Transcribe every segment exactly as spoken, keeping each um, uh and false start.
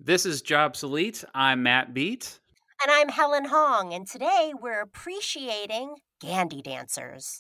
This is Jobsolete. I'm Matt Beat. And I'm Helen Hong, and today we're appreciating Gandy dancers.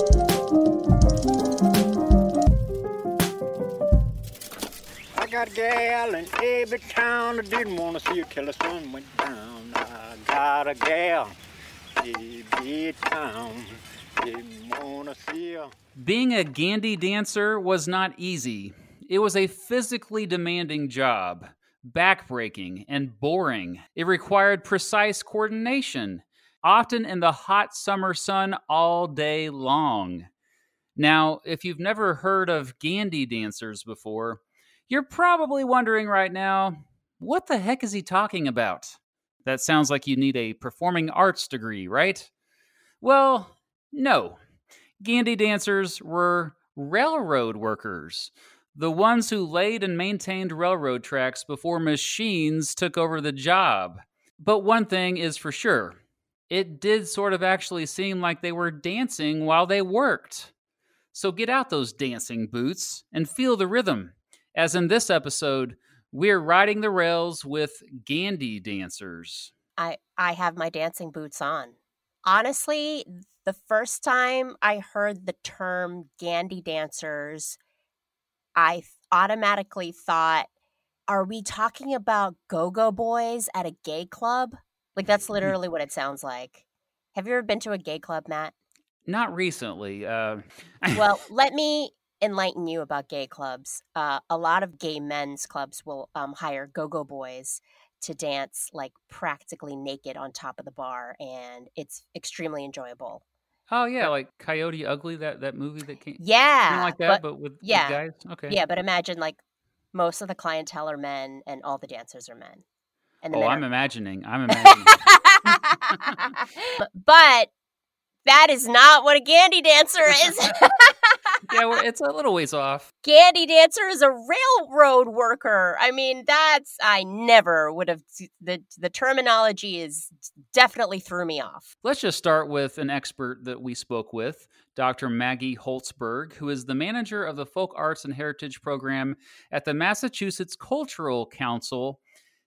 I got a gal in every town. I didn't want to see her till the sun went down. I got a gal in every town. Didn't want to see her. Being a Gandy dancer was not easy. It was a physically demanding job, backbreaking and boring. It required precise coordination, often in the hot summer sun all day long. Now, if you've never heard of Gandy dancers before, you're probably wondering right now, what the heck is he talking about? That sounds like you need a performing arts degree, right? Well, no. Gandy dancers were railroad workers, the ones who laid and maintained railroad tracks before machines took over the job. But one thing is for sure, it did sort of actually seem like they were dancing while they worked. So get out those dancing boots and feel the rhythm. As in this episode, we're riding the rails with Gandy dancers. I, I have my dancing boots on. Honestly, the first time I heard the term Gandy dancers, I automatically thought, are we talking about go-go boys at a gay club? Like, that's literally what it sounds like. Have you ever been to a gay club, Matt? Not recently. Uh... Well, let me enlighten you about gay clubs. Uh, a lot of gay men's clubs will um, hire go-go boys to dance like practically naked on top of the bar, and it's extremely enjoyable. Oh yeah, like Coyote Ugly, that, that movie that came. Yeah, Something like that, but, but with, yeah, with guys. Okay. Yeah, but imagine like most of the clientele are men, and all the dancers are men. And the oh, men I'm are... imagining. I'm imagining. but, but that is not what a Gandy dancer is. Yeah, well, it's a little ways off. Gandy dancer is a railroad worker. I mean, that's, I never would have, the, the terminology is definitely threw me off. Let's just start with an expert that we spoke with, Doctor Maggie Holtzberg, who is the manager of the Folk Arts and Heritage Program at the Massachusetts Cultural Council.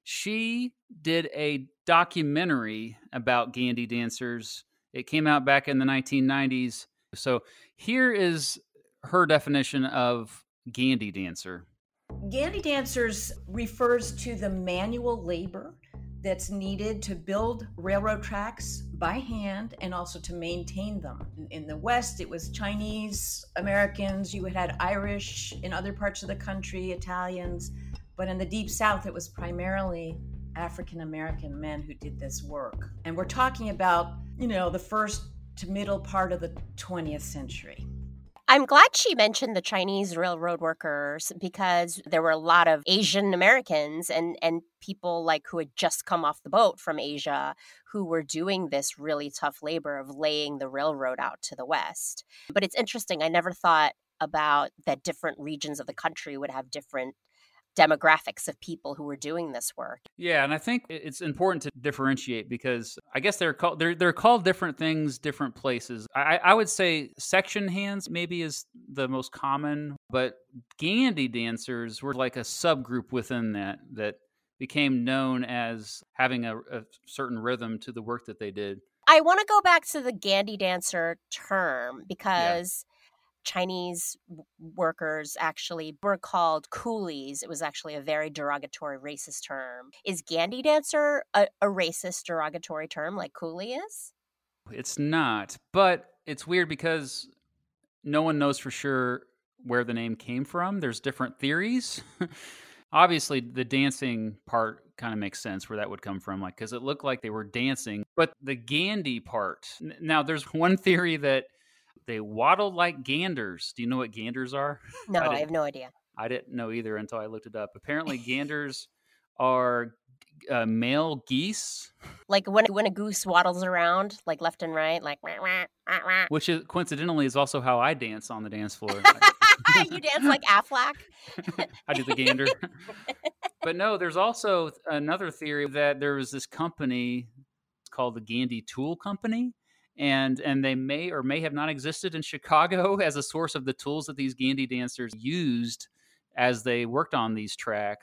She did a documentary about Gandy dancers. It came out back in the nineteen nineties. So here is her definition of Gandy dancer. Gandy dancers refers to the manual labor that's needed to build railroad tracks by hand and also to maintain them. In the West, it was Chinese, Americans, you had Irish in other parts of the country, Italians, but in the Deep South, it was primarily African American men who did this work. And we're talking about, you know, the first to middle part of the twentieth century. I'm glad she mentioned the Chinese railroad workers because there were a lot of Asian Americans and, and people like who had just come off the boat from Asia who were doing this really tough labor of laying the railroad out to the West. But it's interesting. I never thought about that different regions of the country would have different demographics of people who were doing this work. Yeah, and I think it's important to differentiate because I guess they're called they're they're called different things, different places. I, I would say section hands maybe is the most common, but Gandy dancers were like a subgroup within that that became known as having a, a certain rhythm to the work that they did. I want to go back to the Gandy dancer term because yeah. Chinese workers actually were called coolies. It was actually a very derogatory racist term. Is Gandy dancer a, a racist derogatory term like coolie is? It's not, but it's weird because no one knows for sure where the name came from. There's different theories. Obviously, the dancing part kind of makes sense where that would come from, like because it looked like they were dancing. But the Gandy part, now there's one theory that they waddled like ganders. Do you know what ganders are? No, I, I have no idea. I didn't know either until I looked it up. Apparently, ganders are uh, male geese. Like when when a goose waddles around, like left and right, like wah, wah, wah, wah. Which is coincidentally is also how I dance on the dance floor. You dance like Aflac? I do the gander. But no, there's also another theory that there was this company called the Gandy Tool Company. And and they may or may have not existed in Chicago as a source of the tools that these Gandy dancers used as they worked on these tracks.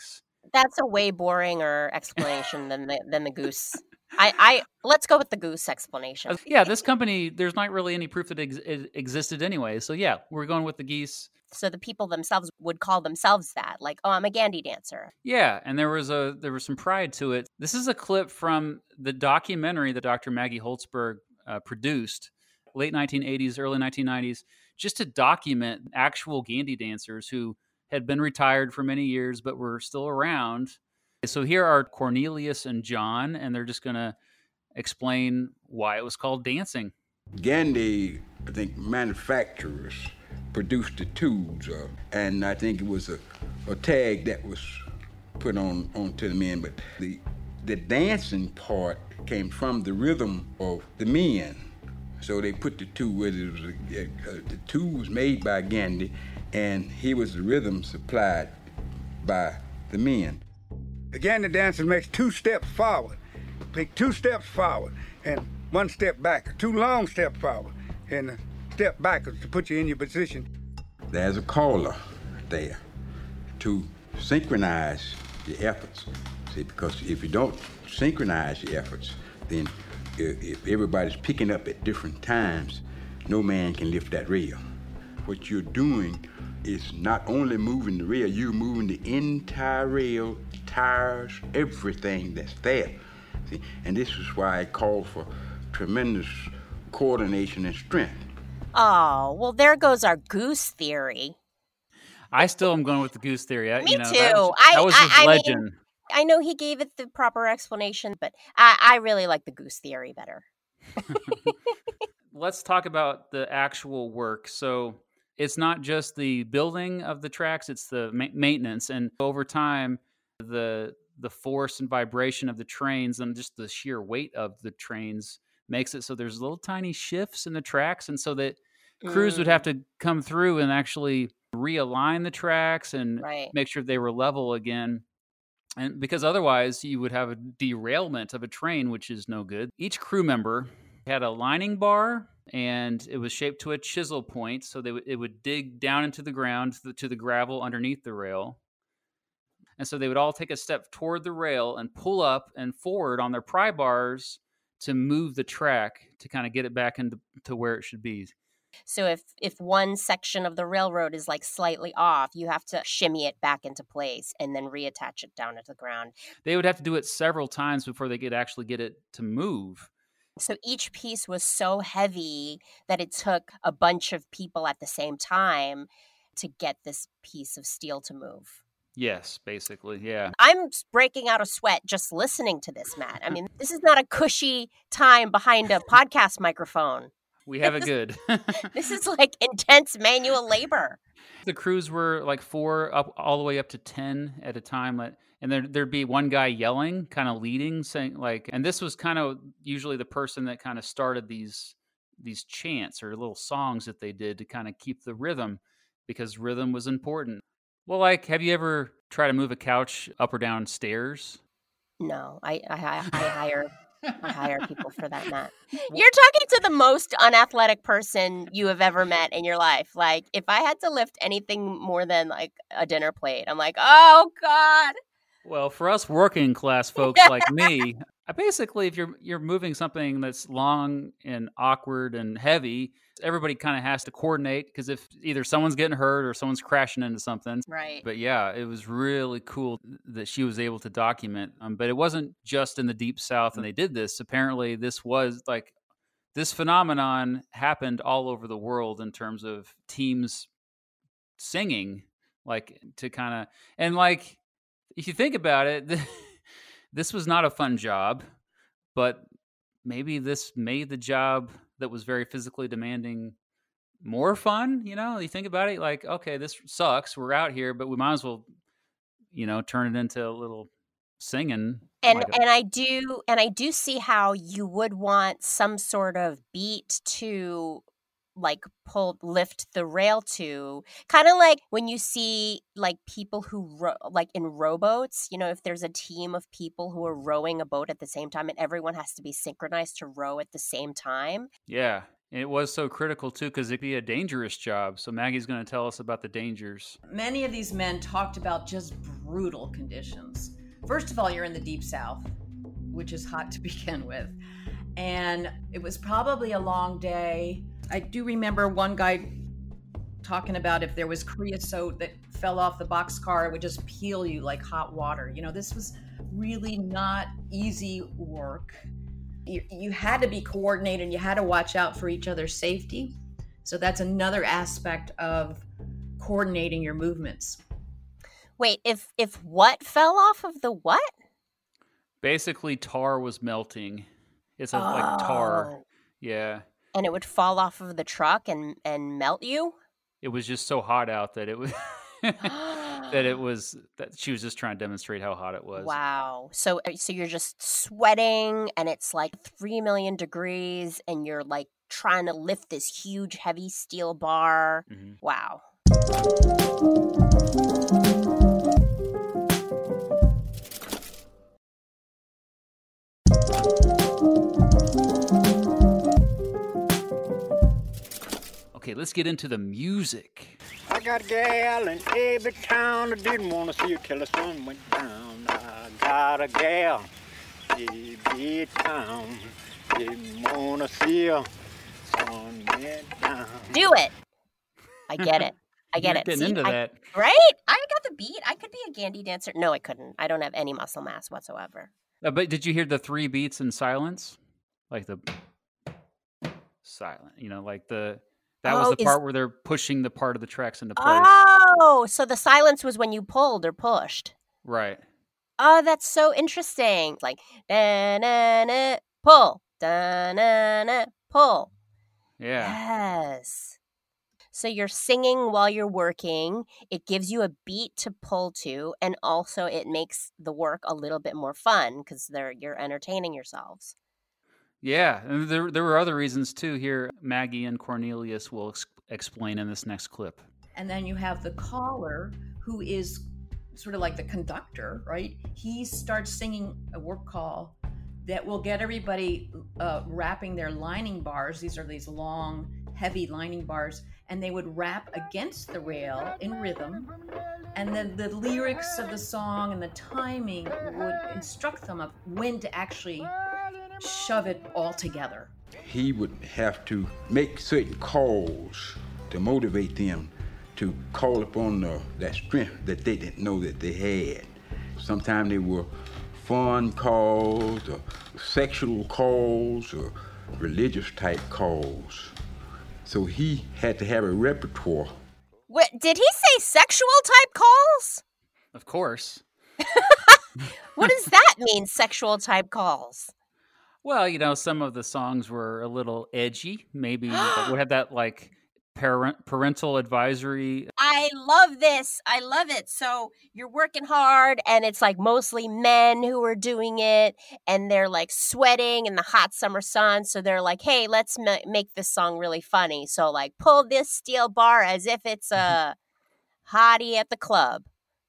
That's a way boringer explanation than the than the goose. I, I let's go with the goose explanation. Uh, yeah, this company, there's not really any proof that it, ex- it existed anyway. So yeah, we're going with the geese. So the people themselves would call themselves that, like, oh, I'm a Gandhi dancer. Yeah, and there was a there was some pride to it. This is a clip from the documentary that Doctor Maggie Holzberg uh, produced, late nineteen eighties, early nineteen nineties, just to document actual Gandhi dancers who had been retired for many years but were still around. So here are Cornelius and John, and they're just going to explain why it was called dancing. Gandhi, I think, manufacturers produced the tools, uh, and I think it was a, a tag that was put on onto the men. But the the dancing part came from the rhythm of the men. So they put the two with it. It was a, a, the two was made by Gandhi, and here was the rhythm supplied by the men. The Gandhi dancer makes two steps forward, take two steps forward, and one step back, two long steps forward, and a step backwards to put you in your position. There's a caller there to synchronize your efforts. See, because if you don't synchronize your efforts, then if, if everybody's picking up at different times, no man can lift that rail. What you're doing is not only moving the rail, you're moving the entire rail, tires, everything that's there. See, and this is why it called for tremendous coordination and strength. Oh, well, there goes our goose theory. I still am going with the goose theory. I, Me you know, too. That was, I, that was I, his I legend. Mean, I know he gave it the proper explanation, but I, I really like the goose theory better. Let's talk about the actual work. So it's not just the building of the tracks, it's the ma- maintenance. And over time, the the force and vibration of the trains and just the sheer weight of the trains makes it so there's little tiny shifts in the tracks. And so that crews Mm. would have to come through and actually realign the tracks and Right. make sure they were level again. And because otherwise you would have a derailment of a train, which is no good. Each crew member had a lining bar, and it was shaped to a chisel point, so they w- it would dig down into the ground to the, to the gravel underneath the rail. And so they would all take a step toward the rail and pull up and forward on their pry bars to move the track to kind of get it back into to where it should be. So if if one section of the railroad is like slightly off, you have to shimmy it back into place and then reattach it down to the ground. They would have to do it several times before they could actually get it to move. So each piece was so heavy that it took a bunch of people at the same time to get this piece of steel to move. Yes, basically, yeah. I'm breaking out a sweat just listening to this, Matt. I mean, this is not a cushy time behind a podcast microphone. We have it good. This is like intense manual labor. The crews were like four up all the way up to ten at a time. like- And there, there'd be one guy yelling, kind of leading, saying like, and this was kind of usually the person that kind of started these these chants or little songs that they did to kind of keep the rhythm, because rhythm was important. Well, like, have you ever tried to move a couch up or down stairs? No, I I, I I hire I hire people for that, Matt. You're talking to the most unathletic person you have ever met in your life. Like, if I had to lift anything more than like a dinner plate, I'm like, oh God. Well, for us working class folks like me, I basically, if you're you're moving something that's long and awkward and heavy, everybody kind of has to coordinate, because if either someone's getting hurt or someone's crashing into something. Right. But yeah, it was really cool that she was able to document. Um, but it wasn't just in the Deep South and they did this. Apparently, this was like, this phenomenon happened all over the world in terms of teams singing, like to kind of, and like, if you think about it, this was not a fun job, but maybe this made the job that was very physically demanding more fun. You know, you think about it, like, okay, this sucks. We're out here, but we might as well, you know, turn it into a little singing. And like a- and I do and I do see how you would want some sort of beat to like pull lift the rail to, kind of like when you see like people who row, like in rowboats, you know, if there's a team of people who are rowing a boat at the same time and everyone has to be synchronized to row at the same time. yeah. It was so critical, too, because it'd be a dangerous job. So Maggie's going to tell us about the dangers. Many of these men talked about just brutal conditions. First of all, you're in the Deep South, which is hot to begin with. And it was probably a long day. I do remember one guy talking about if there was creosote that fell off the boxcar, it would just peel you like hot water. You know, this was really not easy work. You, you had to be coordinated and you had to watch out for each other's safety. So that's another aspect of coordinating your movements. Wait, if if what fell off of the what? Basically, tar was melting. It's a, oh. like tar. Yeah. And it would fall off of the truck and, and melt you? It was just so hot out that it was that it was that she was just trying to demonstrate how hot it was. Wow. So so you're just sweating and it's like three million degrees and you're like trying to lift this huge heavy steel bar. Mm-hmm. Wow. Okay, let's get into the music. I got a gal in every town. I didn't want to see her till the sun went down. I got a gal in every town. Didn't want to see her. Sun went down. Do it. I get it. I get You're it. Getting See, into I, that, right? I got the beat. I could be a Gandhi dancer. No, I couldn't. I don't have any muscle mass whatsoever. Uh, but did you hear the three beats in silence? Like the silent, you know, like the that oh, was the is... part where they're pushing the part of the tracks into place. Oh, so the silence was when you pulled or pushed. Right. Oh, that's so interesting. It's like da na na pull, da na na pull. Yeah. Yes. So you're singing while you're working. It gives you a beat to pull to, and also it makes the work a little bit more fun because they're you're entertaining yourselves. Yeah, and there there were other reasons too. Here, Maggie and Cornelius will ex- explain in this next clip. And then you have the caller, who is sort of like the conductor, right? He starts singing a work call that will get everybody uh, wrapping their lining bars. These are these long, heavy lining bars, and they would wrap against the rail in rhythm. And then the lyrics of the song and the timing would instruct them of when to actually shove it all together. He would have to make certain calls to motivate them to call upon the, that strength that they didn't know that they had. Sometimes they were fun calls, or sexual calls, or religious type calls. So he had to have a repertoire. What, did he say sexual type calls? Of course. What does that mean, sexual type calls? Well, you know, some of the songs were a little edgy. Maybe would have that like parent parental advisory. I love this. I love it. So you're working hard and it's like mostly men who are doing it and they're like sweating in the hot summer sun. So they're like, hey, let's ma- make this song really funny. So like pull this steel bar as if it's a hottie at the club.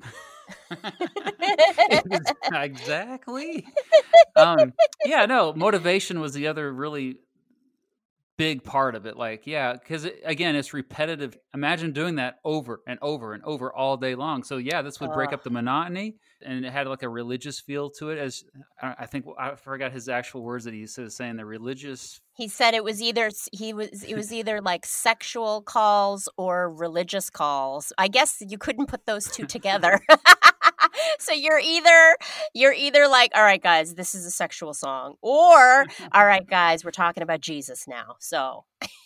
Exactly. Um, yeah, no, motivation was the other really big part of it. Like, yeah, because it, again, it's repetitive. Imagine doing that over and over and over all day long. So yeah, this would break uh. up the monotony, and it had like a religious feel to it. As I think I forgot his actual words that he was saying. The religious. He said it was either he was it was either like sexual calls or religious calls. I guess you couldn't put those two together. So you're either you're either like, all right, guys, this is a sexual song, or all right, guys, we're talking about Jesus now. So,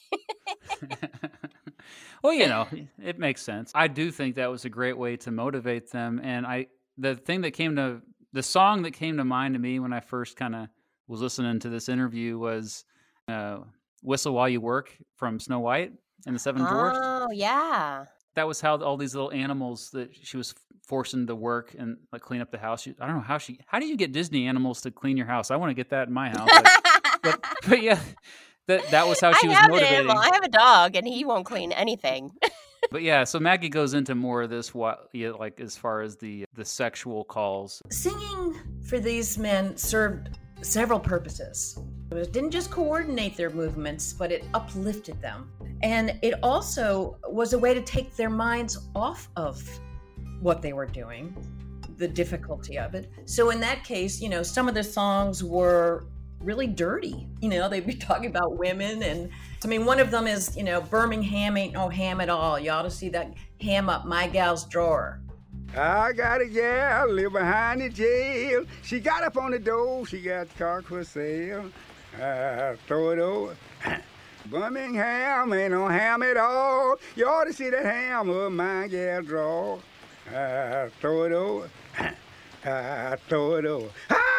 well, you know, it makes sense. I do think that was a great way to motivate them, and I the thing that came to the song that came to mind to me when I first kind of was listening to this interview was uh, "Whistle While You Work" from Snow White and the Seven Dwarfs. Oh, yeah. That was how all these little animals that she was forcing to work and like clean up the house. She, I don't know how she. How do you get Disney animals to clean your house? I want to get that in my house. But, but, but yeah, that that was how she I was have motivating. An animal. I have a dog, and he won't clean anything. But yeah, so Maggie goes into more of this, what yeah, like as far as the the sexual calls. Singing for these men served several purposes. It didn't just coordinate their movements, but it uplifted them. And it also was a way to take their minds off of what they were doing, the difficulty of it. So in that case, you know, some of the songs were really dirty. You know, they'd be talking about women. And I mean, one of them is, you know, Birmingham ain't no ham at all. You ought to see that ham up my gal's drawer. I got a gal live behind the jail. She got up on the door. She got the car for sale. I throw it over. Birmingham ain't no ham at all. You ought to see that ham up my gal drawer. I throw it over. I throw it over.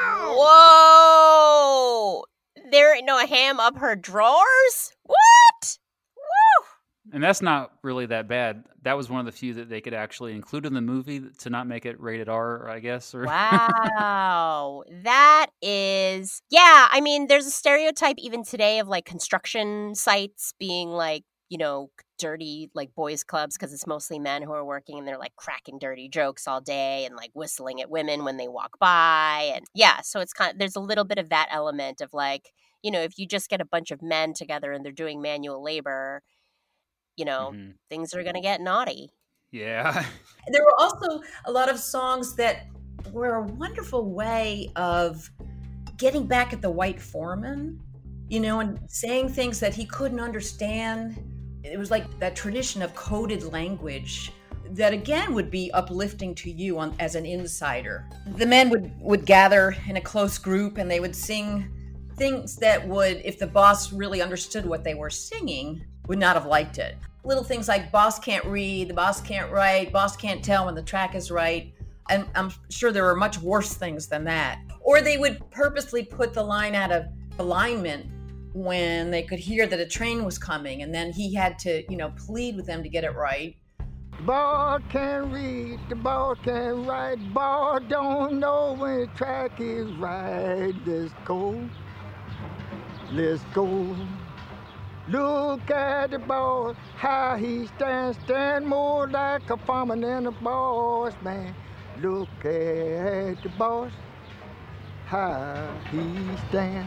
Whoa! There ain't no ham up her drawers? What? Woo! And that's not really that bad. That was one of the few that they could actually include in the movie to not make it rated R, I guess. Or... Wow. That is... Yeah, I mean, there's a stereotype even today of, like, construction sites being, like, you know, dirty, like, boys' clubs, because it's mostly men who are working and they're, like, cracking dirty jokes all day and, like, whistling at women when they walk by. And, yeah, so it's kind of... There's a little bit of that element of, like, you know, if you just get a bunch of men together and they're doing manual labor... you know, mm-hmm. things are going to get naughty. Yeah. There were also a lot of songs that were a wonderful way of getting back at the white foreman, you know, and saying things that he couldn't understand. It was like that tradition of coded language that, again, would be uplifting to you on, as an insider. The men would, would gather in a close group and they would sing things that would, if the boss really understood what they were singing, would not have liked it. Little things like boss can't read, the boss can't write, boss can't tell when the track is right. And I'm sure there are much worse things than that. Or they would purposely put the line out of alignment when they could hear that a train was coming, and then he had to, you know, plead with them to get it right. Boss can't read, the boss can't write, boss don't know when the track is right. Let's go, let's go. Look at the boss, how he stands, stand more like a farmer than a boss, man. Look at the boss, how he stands.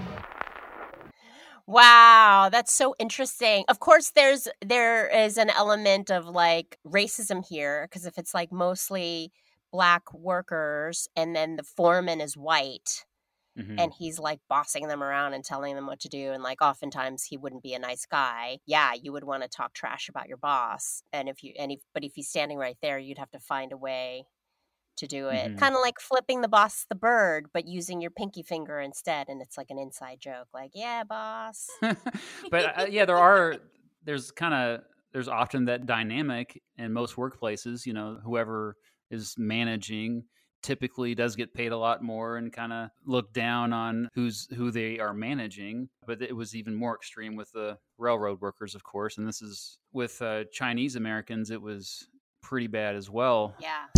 Wow, that's so interesting. Of course, there's there is an element of like racism here, because if it's like mostly black workers and then the foreman is white, mm-hmm. and he's like bossing them around and telling them what to do, and like oftentimes he wouldn't be a nice guy. Yeah, you would want to talk trash about your boss, and if you and if but if he's standing right there, you'd have to find a way to do it. Mm-hmm. Kind of like flipping the boss the bird, but using your pinky finger instead, and it's like an inside joke, like, yeah, boss. But uh, yeah, there are there's kind of there's often that dynamic in most workplaces. You know, whoever is managing typically does get paid a lot more and kind of look down on who's who they are managing. But it was even more extreme with the railroad workers, of course. And this is with uh, Chinese Americans, it was pretty bad as well. Yeah.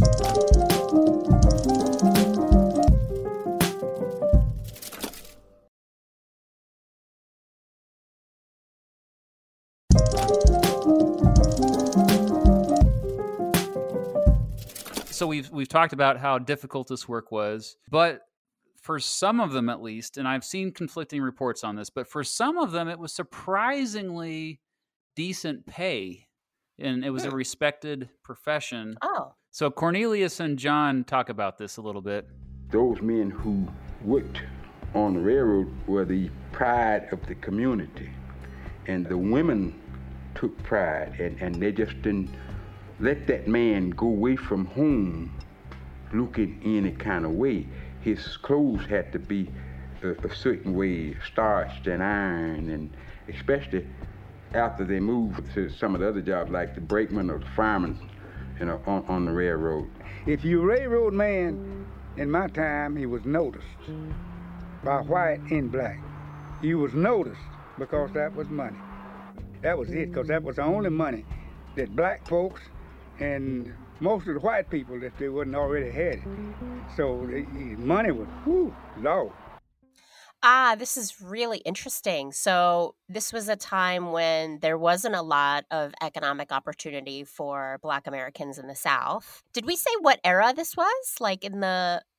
So we've we've talked about how difficult this work was, but for some of them at least, and I've seen conflicting reports on this, but for some of them it was surprisingly decent pay, and it was a respected profession. Oh. So Cornelius and John talk about this a little bit. Those men who worked on the railroad were the pride of the community, and the women took pride, and, and they just didn't let that man go away from home looking any kind of way. His clothes had to be a, a certain way, starched and ironed, and especially after they moved to some of the other jobs like the brakeman or the fireman, you know, on, on the railroad. If you were a railroad man, in my time, he was noticed by white and black. He was noticed because that was money. That was it, because that was the only money that black folks and most of the white people, that they wouldn't already had it. So the money was, whoo, low. Ah, this is really interesting. So this was a time when there wasn't a lot of economic opportunity for Black Americans in the South. Did we say what era this was? Like in the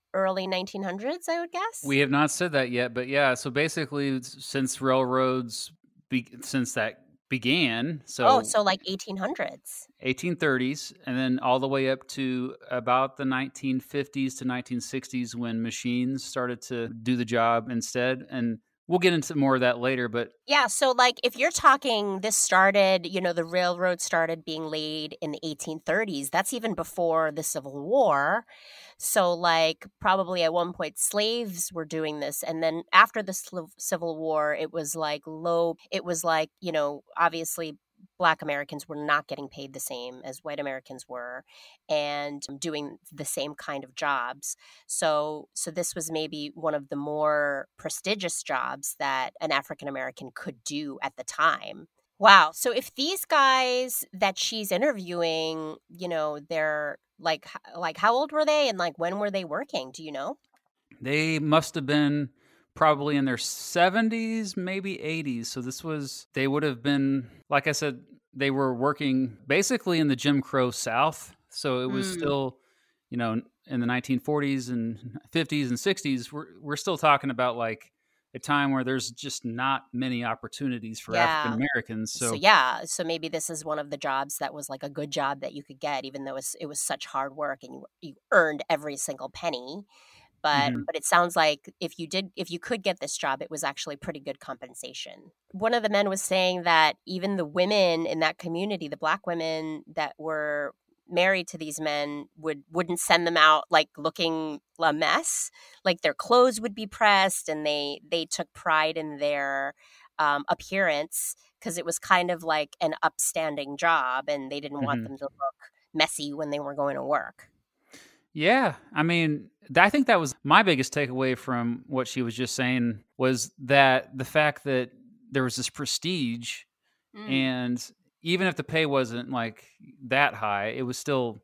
early nineteen hundreds, I would guess. We have not said that yet, but yeah. So basically, since railroads, be, since that began, so oh, so like eighteen hundreds. eighteen thirties, and then all the way up to about the nineteen fifties to nineteen sixties when machines started to do the job instead. And we'll get into more of that later, but yeah, so like if you're talking this started, you know, the railroad started being laid in the eighteen thirties. That's even before the Civil War. So like probably at one point slaves were doing this. And then after the Civil War, it was like low. It was like, you know, obviously Black Americans were not getting paid the same as white Americans were and doing the same kind of jobs. So so this was maybe one of the more prestigious jobs that an African American could do at the time. Wow. So if these guys that she's interviewing, you know, they're like, like how old were they and like when were they working? Do you know? They must have been probably in their seventies, maybe eighties. So this was, they would have been, like I said, they were working basically in the Jim Crow South. So it was mm. still, you know, in the nineteen forties and fifties and sixties, we're, we're still talking about like a time where there's just not many opportunities for yeah. African Americans. So. so yeah, so maybe this is one of the jobs that was like a good job that you could get, even though it was, it was such hard work and you, you earned every single penny. But mm-hmm. but it sounds like if you did if you could get this job, it was actually pretty good compensation. One of the men was saying that even the women in that community, the Black women that were married to these men, would wouldn't send them out like looking a mess. Like their clothes would be pressed, and they they took pride in their um, appearance because it was kind of like an upstanding job, and they didn't mm-hmm. want them to look messy when they were going to work. Yeah, I mean, I think that was my biggest takeaway from what she was just saying was that the fact that there was this prestige mm. and even if the pay wasn't like that high, it was still,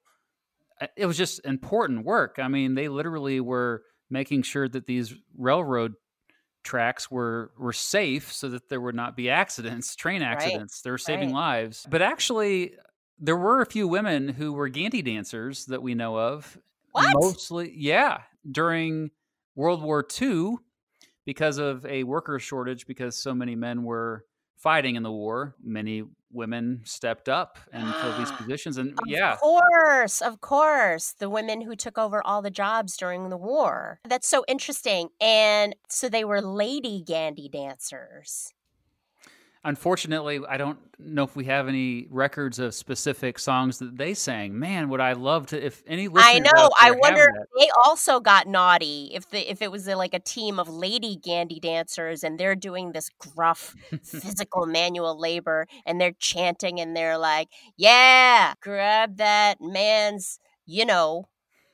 it was just important work. I mean, they literally were making sure that these railroad tracks were, were safe so that there would not be accidents, train accidents. Right. They were saving right. lives. But actually, there were a few women who were Gandy dancers that we know of. What? Mostly, yeah. During World War Two, because of a worker shortage, because so many men were fighting in the war, many women stepped up and filled these positions. And of yeah. Of course, of course. The women who took over all the jobs during the war. That's so interesting. And so they were lady Gandy dancers. Unfortunately, I don't know if we have any records of specific songs that they sang. Man, would I love to, if any listeners I know. I wonder if they also got naughty, if the if it was like a team of lady Gandy dancers and they're doing this gruff physical manual labor and they're chanting and they're like, yeah, grab that man's, you know.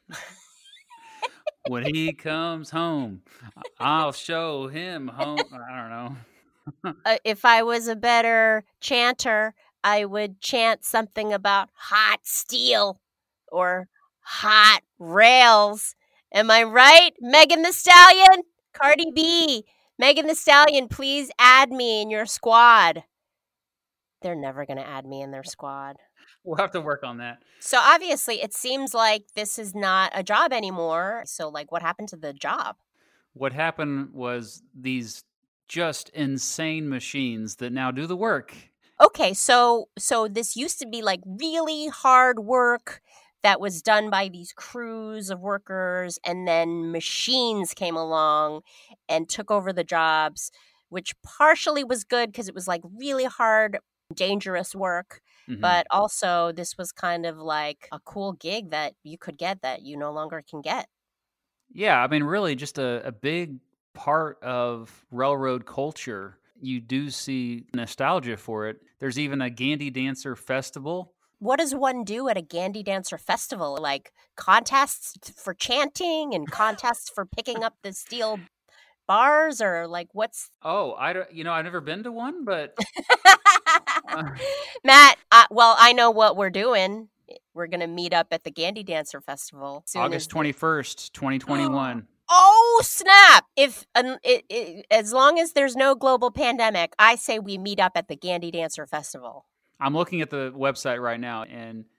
When he comes home, I'll show him home. I don't know. uh, if I was a better chanter, I would chant something about hot steel or hot rails. Am I right? Megan Thee Stallion? Cardi B. Megan Thee Stallion, please add me in your squad. They're never going to add me in their squad. We'll have to work on that. So obviously, it seems like this is not a job anymore. So like, what happened to the job? What happened was these just insane machines that now do the work. Okay, so so this used to be like really hard work that was done by these crews of workers, and then machines came along and took over the jobs, which partially was good because it was like really hard, dangerous work, mm-hmm. but also this was kind of like a cool gig that you could get that you no longer can get. Yeah, I mean, really just a, a big part of railroad culture. You do see nostalgia for it. There's even a Gandy Dancer Festival. What does one do at a Gandy Dancer Festival? Like contests for chanting and contests for picking up the steel bars, or like what's... Oh, I don't, you know, I've never been to one, but... uh... Matt, uh, well, I know what we're doing. We're going to meet up at the Gandy Dancer Festival. August twenty-first, twenty twenty-one. Oh, snap. If um, it, it, as long as there's no global pandemic, I say we meet up at the Gandy Dancer Festival. I'm looking at the website right now, and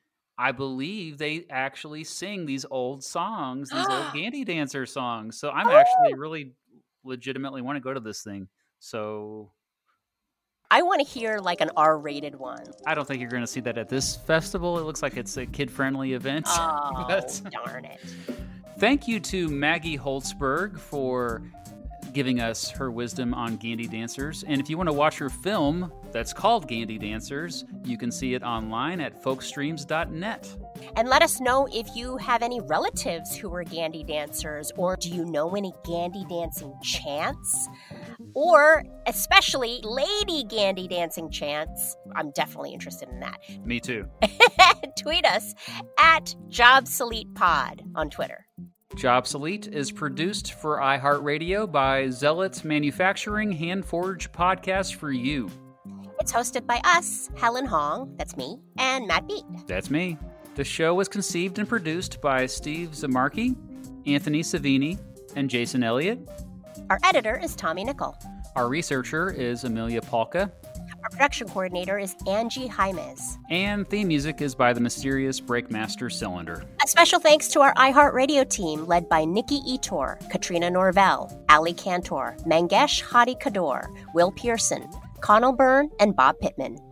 I believe they actually sing these old songs, these old Gandy Dancer songs. So I'm actually really legitimately want to go to this thing. So I want to hear like an R-rated one. I don't think you're going to see that at this festival. It looks like it's a kid-friendly event. Oh, but darn it. Thank you to Maggie Holtzberg for giving us her wisdom on Gandy Dancers. And if you want to watch her film that's called Gandy Dancers, you can see it online at folkstreams dot net. And let us know if you have any relatives who are Gandy dancers, or do you know any Gandy dancing chants? Or especially lady Gandy dancing chants. I'm definitely interested in that. Me too. Tweet us at JobsoletePod on Twitter. Jobsolete is produced for iHeartRadio by Zealots Manufacturing Hand-Forged Podcast for You. It's hosted by us, Helen Hong, that's me, and Matt Beat. That's me. The show was conceived and produced by Steve Zamarki, Anthony Savini, and Jason Elliott. Our editor is Tommy Nickel. Our researcher is Amelia Polka. Our production coordinator is Angie Jaimes. And theme music is by the mysterious Breakmaster Cylinder. A special thanks to our iHeartRadio team led by Nikki Etor, Katrina Norvell, Ali Cantor, Mangesh Hadi Kador, Will Pearson, Connell Byrne, and Bob Pittman.